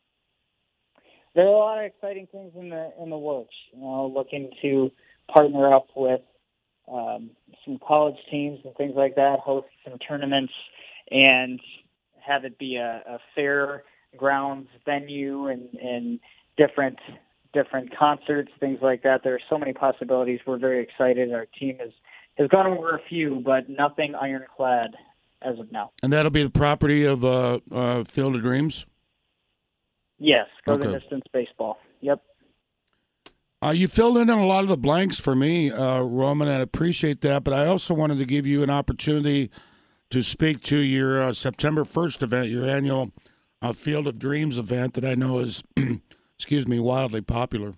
There are a lot of exciting things in the in the works. You know, looking to partner up with um, some college teams and things like that, host some tournaments, and have it be a, a fair grounds venue and, and different different concerts, things like that. There are so many possibilities. We're very excited. Our team has, has gone over a few, but nothing ironclad as of now. And that'll be the property of uh, uh, Field of Dreams? Yes, go okay. the distance baseball. Yep. Uh, you filled in on a lot of the blanks for me, uh, Roman, and I appreciate that, but I also wanted to give you an opportunity to speak to your uh, September first event, your annual uh, Field of Dreams event that I know is, excuse me, wildly popular.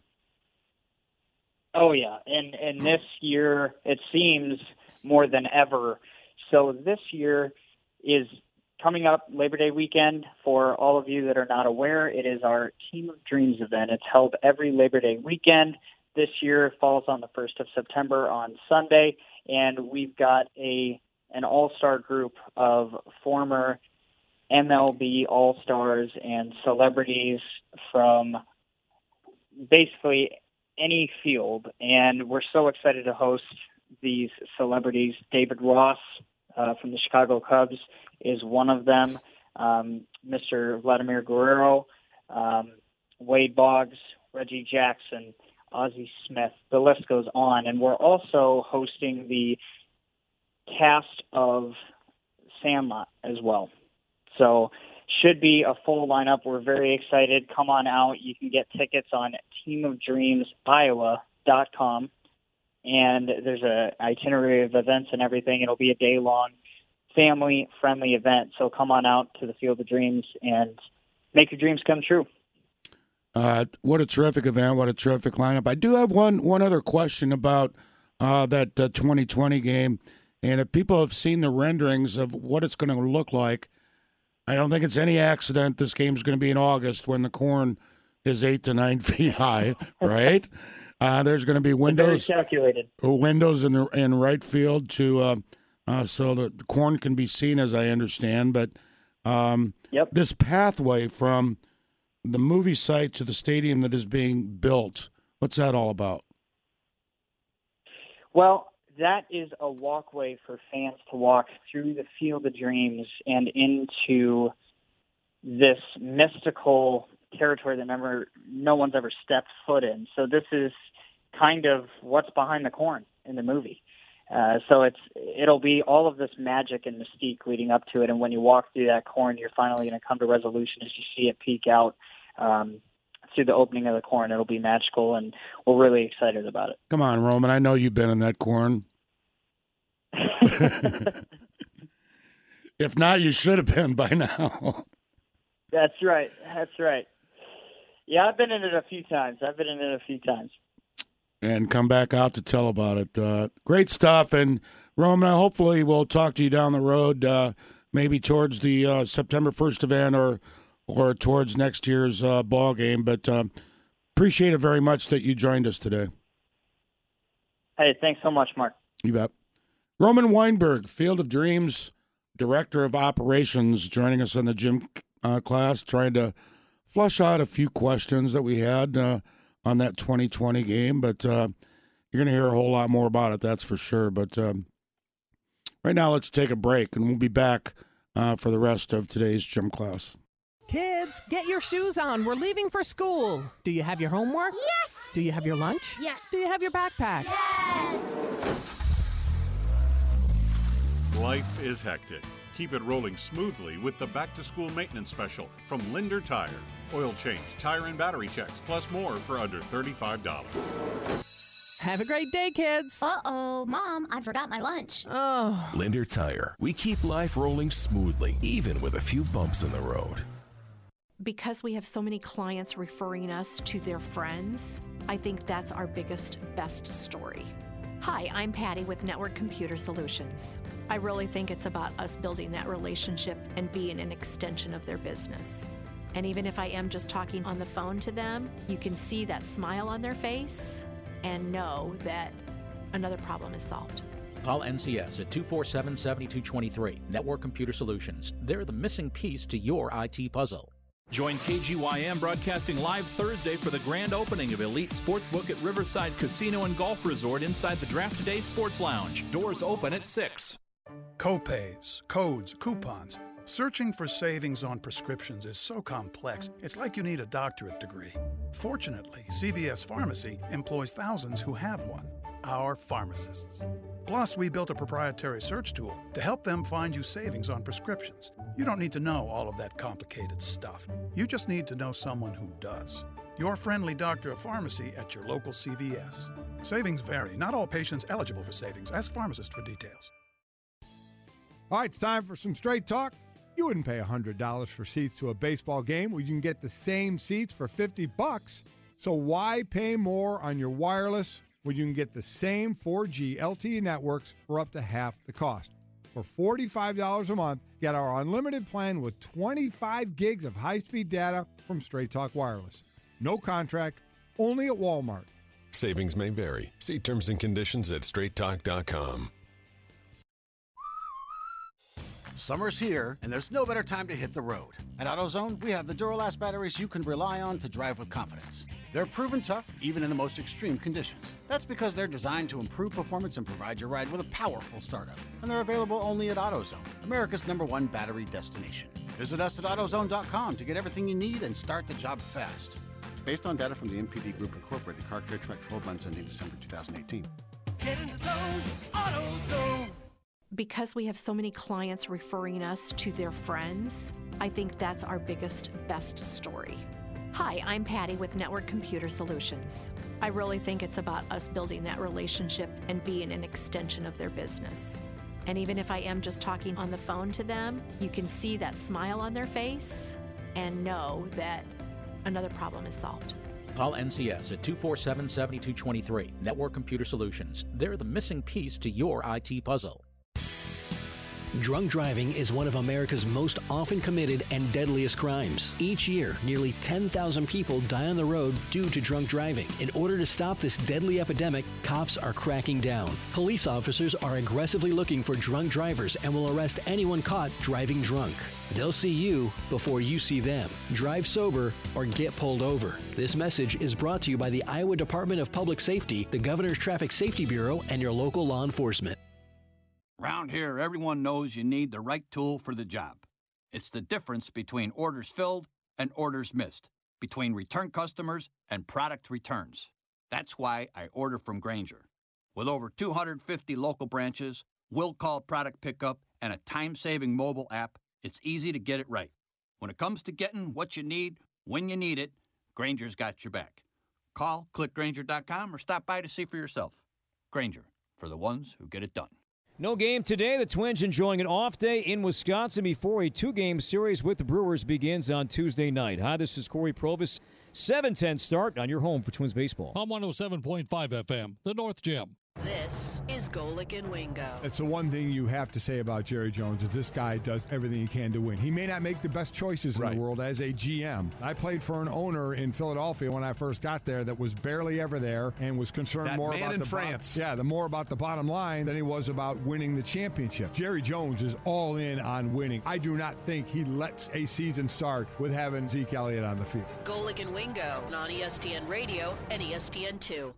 Oh, yeah, and, and this year it seems more than ever. So this year is coming up Labor Day weekend. For all of you that are not aware, it is our Team of Dreams event. It's held every Labor Day weekend. This year falls on the first of September on Sunday, and we've got a an all-star group of former M L B all-stars and celebrities from basically any field, and we're so excited to host these celebrities. David Ross uh, from the Chicago Cubs is one of them, um, Mister Vladimir Guerrero, um, Wade Boggs, Reggie Jackson, Ozzie Smith. The list goes on. And we're also hosting the cast of Sandlot as well. So should be a full lineup. We're very excited. Come on out. You can get tickets on team of dreams iowa dot com. And there's a itinerary of events and everything. It'll be a day-long, family-friendly event. So come on out to the Field of Dreams and make your dreams come true. Uh, what a terrific event. What a terrific lineup. I do have one one other question about uh, that uh, twenty twenty game. And if people have seen the renderings of what it's going to look like, I don't think it's any accident this game's going to be in August when the corn is eight to nine feet high, right? uh, there's going to be windows, very calculated. windows in the in right field to uh, uh, so that the corn can be seen, as I understand. But um, yep. this pathway from the movie site to the stadium that is being built, what's that all about? Well, that is a walkway for fans to walk through the Field of Dreams and into this mystical territory that never, no one's ever stepped foot in. So this is kind of what's behind the corn in the movie. Uh, so it's it'll be all of this magic and mystique leading up to it. And when you walk through that corn, you're finally going to come to resolution as you see it peek out um, through the opening of the corn. It'll be magical, and we're really excited about it. Come on, Roman. I know you've been in that corn. If not, you should have been by now. That's right. That's right. Yeah, I've been in it a few times. I've been in it a few times. And come back out to tell about it. Uh, great stuff. And, Roman, hopefully we'll talk to you down the road, uh, maybe towards the uh, September first event or or towards next year's uh, ball game. But uh, appreciate it very much that you joined us today. Hey, thanks so much, Mark. You bet. Roman Weinberg, Field of Dreams, Director of Operations, joining us on the gym uh, class, trying to flush out a few questions that we had uh, on that twenty twenty game. But uh, you're going to hear a whole lot more about it, that's for sure. But um, right now, let's take a break, and we'll be back uh, for the rest of today's gym class. Kids, get your shoes on. We're leaving for school. Do you have your homework? Yes. Do you have your lunch? Yes. Do you have your backpack? Yes. Life is hectic. Keep it rolling smoothly with the back-to-school maintenance special from Linder Tire. Oil change, tire and battery checks, plus more for under thirty-five dollars. Have a great day, kids. Uh-oh, Mom, I forgot my lunch. Oh. Linder Tire. We keep life rolling smoothly, even with a few bumps in the road. Because we have so many clients referring us to their friends, I think that's our biggest, best story. Hi, I'm Patty with Network Computer Solutions. I really think it's about us building that relationship and being an extension of their business. And even if I am just talking on the phone to them, you can see that smile on their face and know that another problem is solved. Call N C S at two four seven, seven two two three. Network Computer Solutions. They're the missing piece to your I T puzzle. Join K G Y M broadcasting live Thursday for the grand opening of Elite Sportsbook at Riverside Casino and Golf Resort inside the Draft Day Sports Lounge. Doors open at six. Copays, codes, coupons. Searching for savings on prescriptions is so complex, it's like you need a doctorate degree. Fortunately, C V S Pharmacy employs thousands who have one, our pharmacists. Plus, we built a proprietary search tool to help them find you savings on prescriptions. You don't need to know all of that complicated stuff. You just need to know someone who does. Your friendly doctor of pharmacy at your local C V S. Savings vary. Not all patients eligible for savings. Ask pharmacist for details. All right, it's time for some straight talk. You wouldn't pay one hundred dollars for seats to a baseball game where you can get the same seats for fifty bucks. So why pay more on your wireless when you can get the same four G L T E networks for up to half the cost? For forty-five dollars a month, get our unlimited plan with twenty-five gigs of high-speed data from Straight Talk Wireless. No contract, only at Walmart. Savings may vary. See terms and conditions at straight talk dot com. Summer's here, and there's no better time to hit the road. At AutoZone, we have the Duralast batteries you can rely on to drive with confidence. They're proven tough, even in the most extreme conditions. That's because they're designed to improve performance and provide your ride with a powerful startup. And they're available only at AutoZone, America's number one battery destination. Visit us at AutoZone dot com to get everything you need and start the job fast. Based on data from the M P D Group Incorporated, Car Care Track twelve months ending December two thousand eighteen. Get in the zone, AutoZone. Because we have so many clients referring us to their friends, I think that's our biggest, best story. Hi, I'm Patty with Network Computer Solutions. I really think it's about us building that relationship and being an extension of their business. And even if I am just talking on the phone to them, you can see that smile on their face and know that another problem is solved. Call N C S at two four seven, seven two two three. Network Computer Solutions. They're the missing piece to your I T puzzle. Drunk driving is one of America's most often committed and deadliest crimes. Each year, nearly ten thousand people die on the road due to drunk driving. In order to stop this deadly epidemic, cops are cracking down. Police officers are aggressively looking for drunk drivers and will arrest anyone caught driving drunk. They'll see you before you see them. Drive sober or get pulled over. This message is brought to you by the Iowa Department of Public Safety, the Governor's Traffic Safety Bureau, and your local law enforcement. Around here, everyone knows you need the right tool for the job. It's the difference between orders filled and orders missed, between return customers and product returns. That's why I order from Grainger. With over two hundred fifty local branches, will-call product pickup, and a time-saving mobile app, it's easy to get it right. When it comes to getting what you need, when you need it, Grainger's got your back. Call, click Grainger dot com, or stop by to see for yourself. Grainger, for the ones who get it done. No game today. The Twins enjoying an off day in Wisconsin before a two-game series with the Brewers begins on Tuesday night. Hi, this is Corey Provis. seven ten start on your home for Twins baseball. On one oh seven point five F M, the North Gym. This is Golic and Wingo. That's the one thing you have to say about Jerry Jones is this guy does everything he can to win. He may not make the best choices in right. the world as a G M. I played for an owner in Philadelphia when I first got there that was barely ever there and was concerned that more man about in the France. Bottom, yeah, the more about the bottom line than he was about winning the championship. Jerry Jones is all in on winning. I do not think he lets a season start with having Zeke Elliott on the field. Golic and Wingo on E S P N Radio and E S P N two.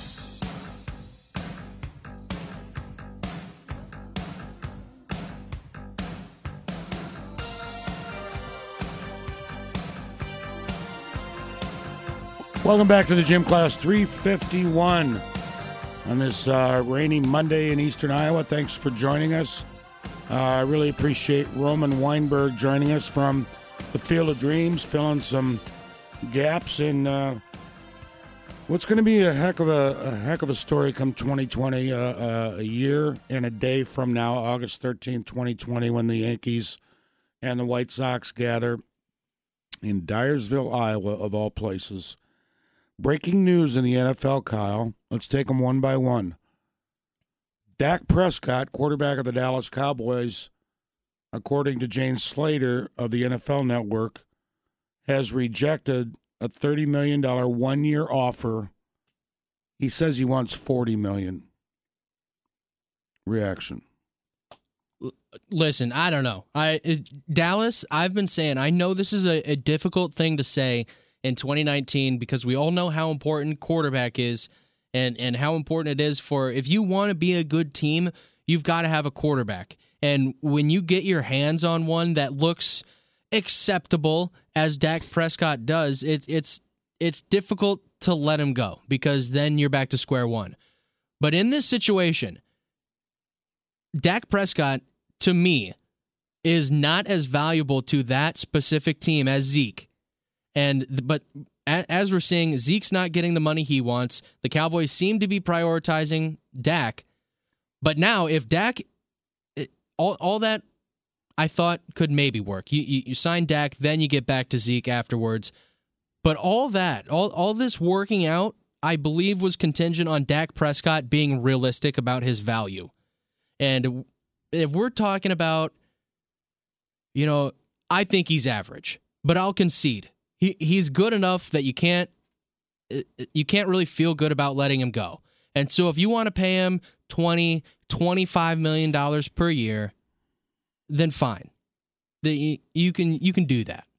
Welcome back to the Gym Class three fifty-one on this uh, rainy Monday in eastern Iowa. Thanks for joining us. Uh, I really appreciate Roman Weinberg joining us from the Field of Dreams, filling some gaps in uh, What's going to be a heck of a, a heck of a story come twenty twenty, uh, uh, a year and a day from now, August thirteenth, twenty twenty, when the Yankees and the White Sox gather in Dyersville, Iowa, of all places. Breaking news in the N F L, Kyle. Let's take them one by one. Dak Prescott, quarterback of the Dallas Cowboys, according to James Slater of the N F L Network, has rejected a thirty million dollars one-year offer. He says he wants forty million dollars. Reaction. Listen, I don't know. I it, Dallas, I've been saying, I know this is a, a difficult thing to say in twenty nineteen because we all know how important quarterback is and, and how important it is for, if you want to be a good team, you've got to have a quarterback. And when you get your hands on one that looks acceptable, as Dak Prescott does, it, it's it's difficult to let him go because then you're back to square one. But in this situation, Dak Prescott, to me, is not as valuable to that specific team as Zeke. And but as we're seeing, Zeke's not getting the money he wants. The Cowboys seem to be prioritizing Dak. But now, if Dak, all all that I thought could maybe work. You, you you sign Dak, then you get back to Zeke afterwards. But all that, all all this working out, I believe was contingent on Dak Prescott being realistic about his value. And if we're talking about, you know, I think he's average, but I'll concede. He he's good enough that you can't you can't really feel good about letting him go. And so if you want to pay him twenty, twenty-five million dollars per year, then fine. The, you can you can do that.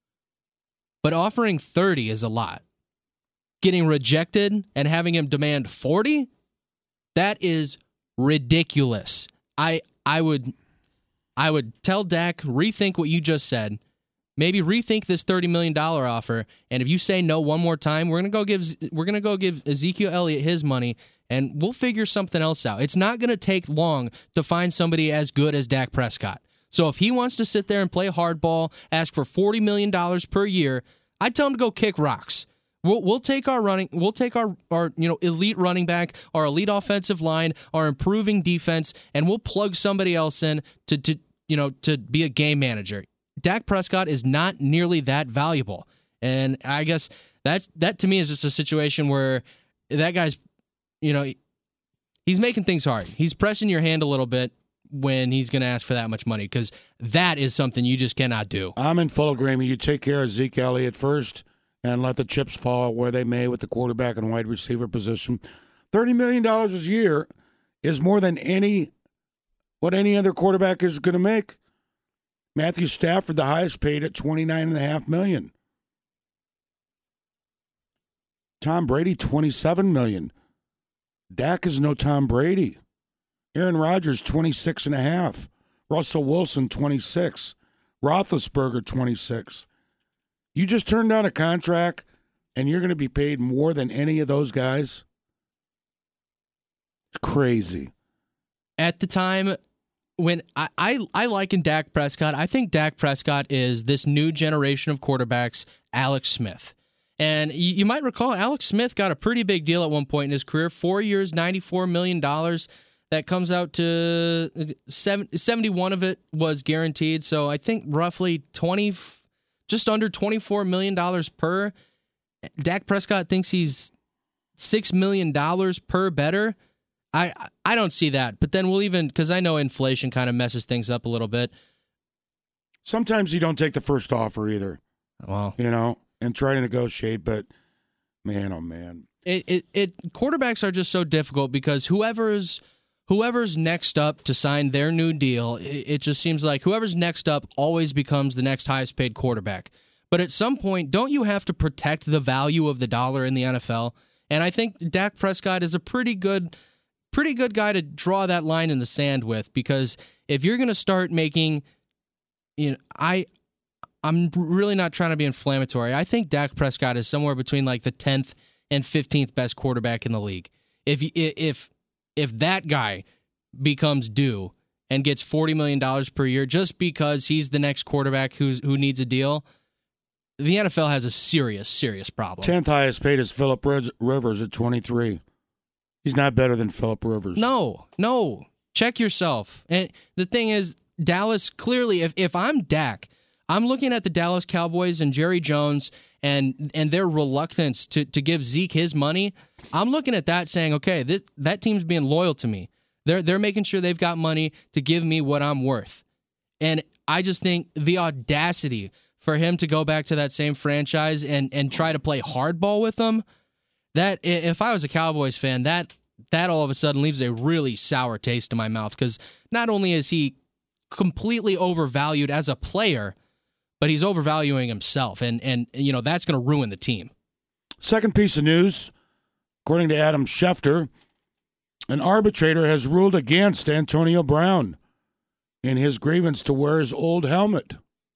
But offering thirty is a lot. Getting rejected and having him demand forty, that is ridiculous. I I would I would tell Dak, rethink what you just said. Maybe rethink this thirty million dollars offer, and if you say no one more time, we're gonna go give we're gonna go give Ezekiel Elliott his money, and we'll figure something else out. It's not gonna take long to find somebody as good as Dak Prescott. So if he wants to sit there and play hardball, ask for forty million dollars per year, I'd tell him to go kick rocks. We'll we'll take our running, we'll take our, our you know elite running back, our elite offensive line, our improving defense, and we'll plug somebody else in to to you know to be a game manager. Dak Prescott is not nearly that valuable, and I guess that's that to me is just a situation where that guy's, you know, he's making things hard. He's pressing your hand a little bit when he's going to ask for that much money, because that is something you just cannot do. I'm in full agreement. You take care of Zeke Elliott first and let the chips fall where they may with the quarterback and wide receiver position. thirty million dollars a year is more than any what any other quarterback is going to make. Matthew Stafford, the highest paid at twenty-nine point five million dollars. Tom Brady, twenty-seven million dollars. Dak is no Tom Brady. Aaron Rodgers, twenty-six point five. Russell Wilson, twenty-six. Roethlisberger, twenty-six. You just turned down a contract, and you're going to be paid more than any of those guys? It's crazy. At the time, when I, I, I liken Dak Prescott, I think Dak Prescott is this new generation of quarterbacks, Alex Smith. And you, you might recall Alex Smith got a pretty big deal at one point in his career, four years, ninety-four million dollars. That comes out to seventy-one of it was guaranteed. So I think roughly twenty, just under twenty-four million dollars per. Dak Prescott thinks he's six million dollars per better. I I don't see that. But then we'll even, because I know inflation kind of messes things up a little bit. Sometimes you don't take the first offer either. Well, you know, and try to negotiate. But man, oh man, it it, it quarterbacks are just so difficult because whoever's Whoever's next up to sign their new deal, it just seems like whoever's next up always becomes the next highest paid quarterback. But at some point, don't you have to protect the value of the dollar in the N F L? And I think Dak Prescott is a pretty good, pretty good guy to draw that line in the sand with, because if you're going to start making, you know, I, I'm really not trying to be inflammatory. I think Dak Prescott is somewhere between like the tenth and fifteenth best quarterback in the league. If if If that guy becomes due and gets forty million dollars per year just because he's the next quarterback who's who needs a deal, the N F L has a serious, serious problem. Tenth highest paid is Phillip Rivers at twenty-three. He's not better than Phillip Rivers. No, no. Check yourself. And the thing is, Dallas, clearly, if, if I'm Dak, I'm looking at the Dallas Cowboys and Jerry Jones and and their reluctance to, to give Zeke his money. I'm looking at that saying, okay, this, that team's being loyal to me. They're they're making sure they've got money to give me what I'm worth. And I just think the audacity for him to go back to that same franchise and, and try to play hardball with them, that if I was a Cowboys fan, that that all of a sudden leaves a really sour taste in my mouth, because not only is he completely overvalued as a player, but he's overvaluing himself, and and you know that's going to ruin the team. Second piece of news, according to Adam Schefter, an arbitrator has ruled against Antonio Brown in his grievance to wear his old helmet.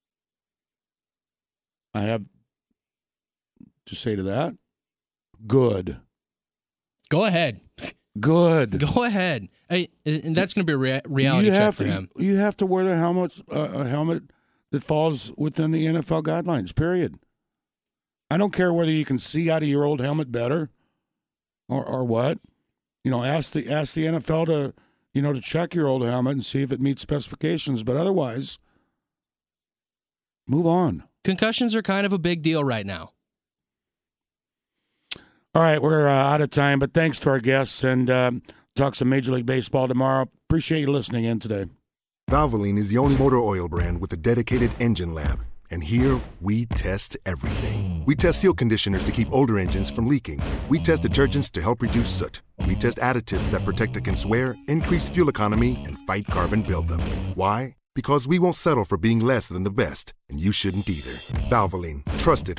I have to say to that, good. Go ahead. Good. Go ahead. Hey, and that's going to be a rea- reality you check have for to, him. You have to wear the helmet, uh, a helmet that falls within the N F L guidelines, period. I don't care whether you can see out of your old helmet better or, or what. You know, ask the ask the N F L to, you know, to check your old helmet and see if it meets specifications. But otherwise, move on. Concussions are kind of a big deal right now. All right, we're uh, out of time, but thanks to our guests, and uh, talk some Major League Baseball tomorrow. Appreciate you listening in today. Valvoline is the only motor oil brand with a dedicated engine lab. And here, we test everything. We test seal conditioners to keep older engines from leaking. We test detergents to help reduce soot. We test additives that protect against wear, increase fuel economy, and fight carbon buildup. Why? Because we won't settle for being less than the best, and you shouldn't either. Valvoline, trusted